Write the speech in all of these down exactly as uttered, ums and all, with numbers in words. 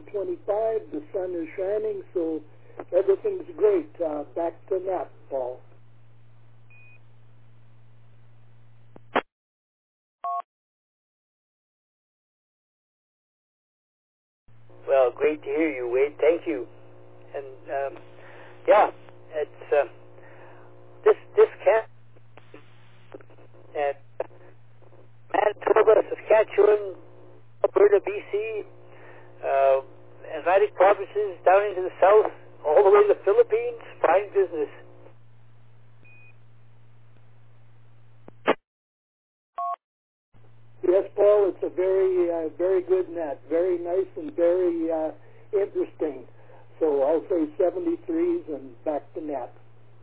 twenty-five. The sun is shining, so everything's great. Uh, back to Nat, Paul. Well, great to hear you, Wade. Thank you. And um, yeah, it's uh, this this camp at Manitoba, Saskatchewan, Alberta, B C, uh, Atlantic provinces, down into the south, all the way to the Philippines. Fine business. Yes, Paul, it's a very, uh, very good net. Very nice and very uh, interesting. So I'll say seventy-threes and back to net.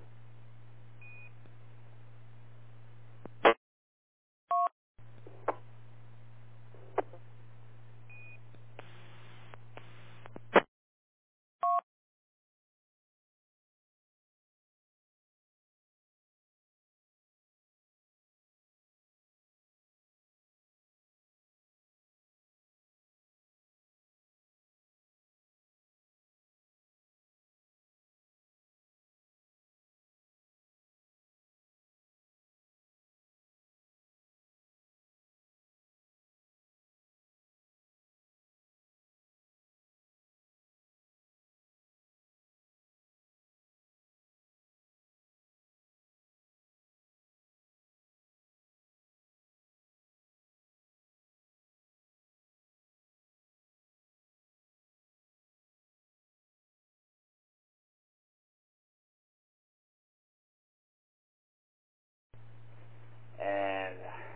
And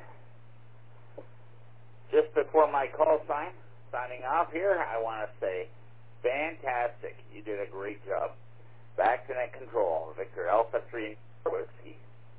just before my call sign, signing off here, I want to say, fantastic. You did a great job. Back to net control. Victor Alpha three Whiskey.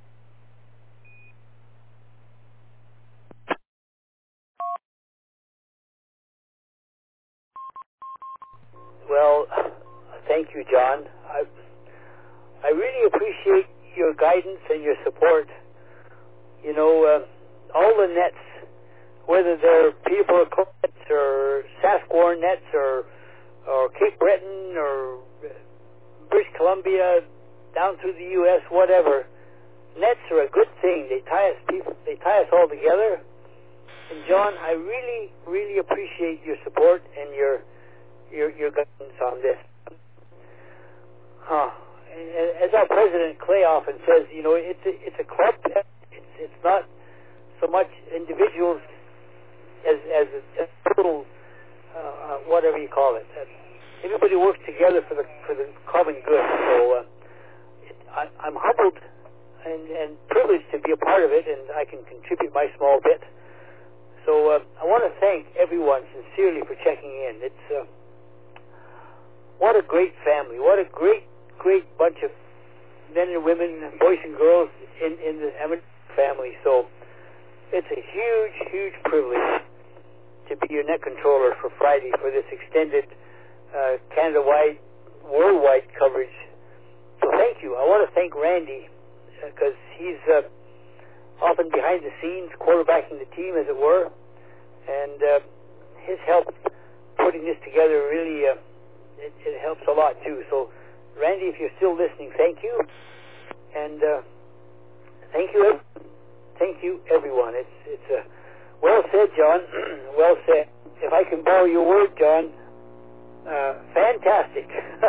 Well, thank you, John. I I really appreciate your guidance and your support. You know, uh, all the nets, whether they're Peterborough nets or Saskatchewan nets or or Cape Breton or British Columbia, down through the U S, whatever, nets are a good thing. They tie us people. They tie us all together. And John, I really, really appreciate your support and your your your guidance on this. Huh. And as our president Clay often says, you know, it's a, it's a club. It's it's not so much individuals as as a, as total uh, whatever you call it. Uh, everybody works together for the for the common good. So uh, it, I, I'm humbled and, and privileged to be a part of it, and I can contribute my small bit. So uh, I want to thank everyone sincerely for checking in. It's uh, what a great family. What a great, great bunch of men and women, boys and girls in, in the Emmett family. So it's a huge, huge privilege to be your net controller for Friday for this extended uh, Canada-wide, worldwide coverage. So thank you. I want to thank Randy because uh, he's uh, often behind the scenes, quarterbacking the team, as it were, and uh, his help putting this together really uh, it, it helps a lot too. So, Randy, if you're still listening, thank you, and uh, thank you, thank you, everyone. It's it's uh, well said, John. Well said. If I can borrow your word, John, uh, fantastic.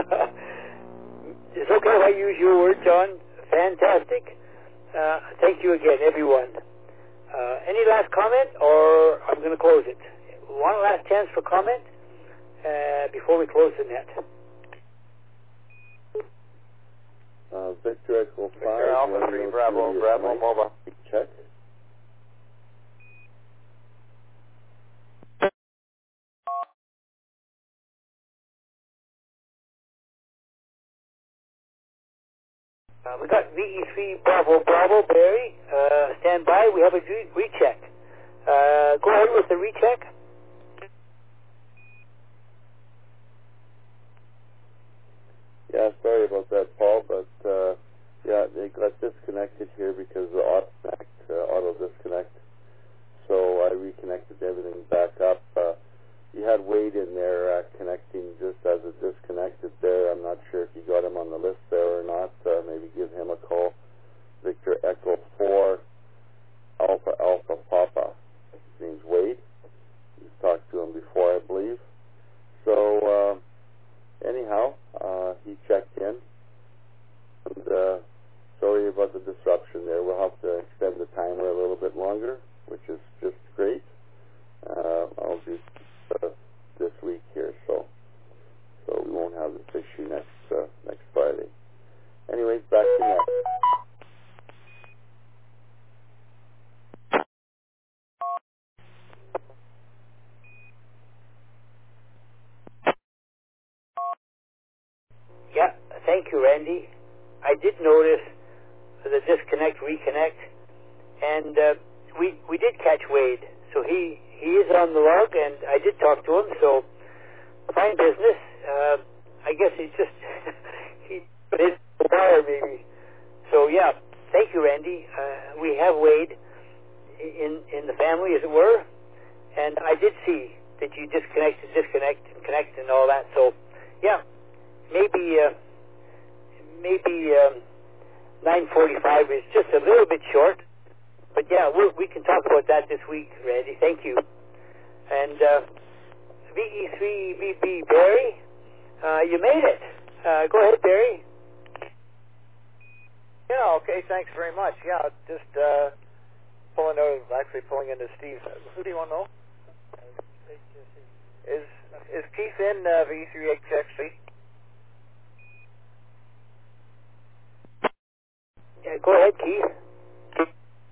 It's okay if I use your word, John. Fantastic. Uh, thank you again, everyone. Uh, any last comment, or I'm going to close it? One last chance for comment uh, before we close the net. Uh, Victor Echo five. Victor Alpha three Bravo Bravo Mobile. Check. Uh, we got V E three Bravo Bravo, Barry. Uh, stand by. We have a re- recheck. Uh, go ahead with the recheck. Yeah, sorry about that, Paul, but uh, yeah, they got disconnected here because of the auto disconnect, uh, auto disconnect. So I reconnected everything back up. Uh, you had Wade in there uh, connecting thank you, Randy. I did notice the disconnect, reconnect, and uh, we we did catch Wade. So he, he is on the log, and I did talk to him, so fine business. Uh, I guess he's just, he his wire maybe. So yeah, thank you, Randy. Uh, we have Wade in in the family, as it were, and I did see that you disconnect and disconnect and connect and all that. So yeah, maybe uh, maybe um, nine forty-five is just a little bit short, but yeah, we we can talk about that this week, Randy. Thank you. And uh, V E three B B Barry, uh, you made it. Uh, go ahead, Barry. Yeah, okay, thanks very much. Yeah, just uh, pulling out, actually pulling into Steve. Who do you want to know? Is is Keith in uh, V three H X C? Yeah, go ahead, Keith.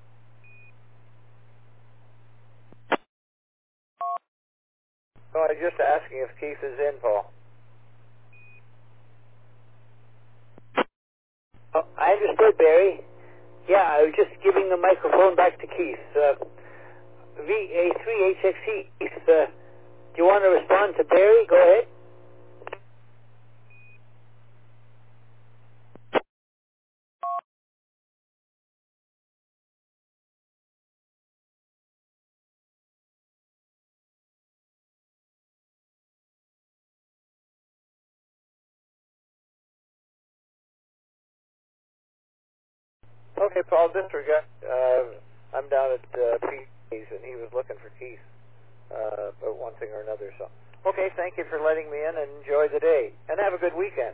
No, I was just asking if Keith is in, Paul. Oh, I understood, Barry. Yeah, I was just giving the microphone back to Keith. Uh, V A three H X C. Keith, uh, do you want to respond to Barry? Go ahead. Okay, Paul, disregard. Uh, I'm down at uh, Pete's, and he was looking for Keith uh, about one thing or another. So, okay, thank you for letting me in, and enjoy the day, and have a good weekend.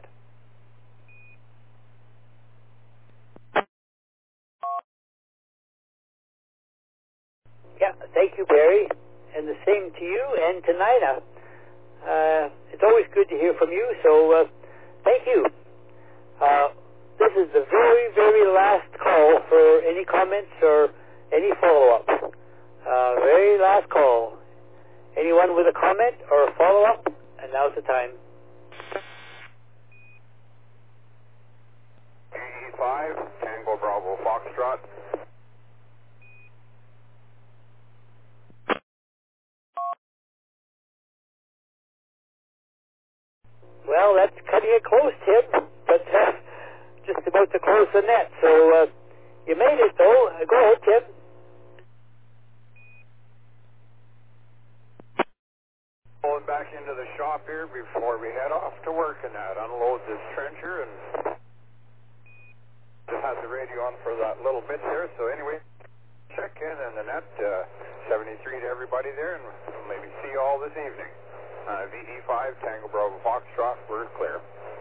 Yeah, thank you, Barry, and the same to you and to Nina. Uh, it's always good to hear from you, so uh, thank you. Uh, this is the very, very last call for any comments or any follow-up. Uh, very last call. Anyone with a comment or a follow-up? And now's the time. E E five, Tango Bravo Foxtrot. Well, that's cutting it close, Tim, but uh, just about to close the net. So uh, you made it, though. Uh, go ahead, Tim. Going back into the shop here before we head off to work and that. Unload this trencher and just has the radio on for that little bit there. So anyway, check in and the net, uh, seventy-three to everybody there, and we'll maybe see you all this evening. Uh, V E five, Tango Bravo Foxtrot, we're clear.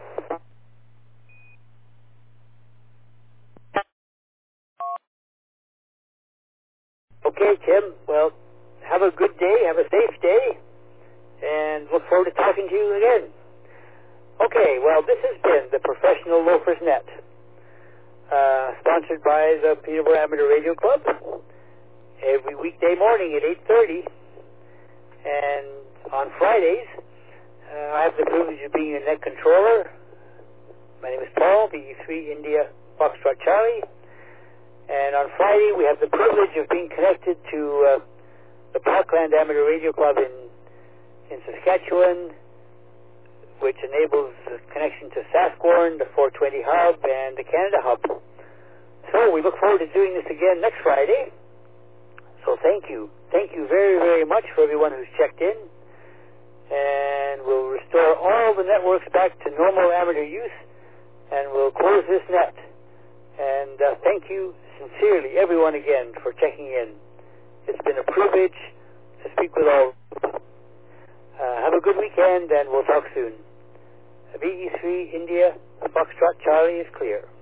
Okay, Tim. Well, have a good day. Have a safe day. And look forward to talking to you again. Okay, well, this has been the Professional Loafers Net, uh, sponsored by the Peterborough Amateur Radio Club, every weekday morning at eight thirty. And on Fridays, uh, I have the privilege of being a net controller. My name is Paul, V E three India Foxtrot Charlie. And on Friday, we have the privilege of being connected to uh, the Parkland Amateur Radio Club in in Saskatchewan, which enables a connection to Saskborn, the four twenty hub, and the Canada hub. So we look forward to doing this again next Friday. So thank you. Thank you very, very much for everyone who's checked in. And we'll restore all the networks back to normal amateur use, and we'll close this net. And uh, thank you sincerely, everyone, again, for checking in. It's been a privilege to speak with all. Uh, have a good weekend, and we'll talk soon. V E three India Foxtrot Charlie is clear.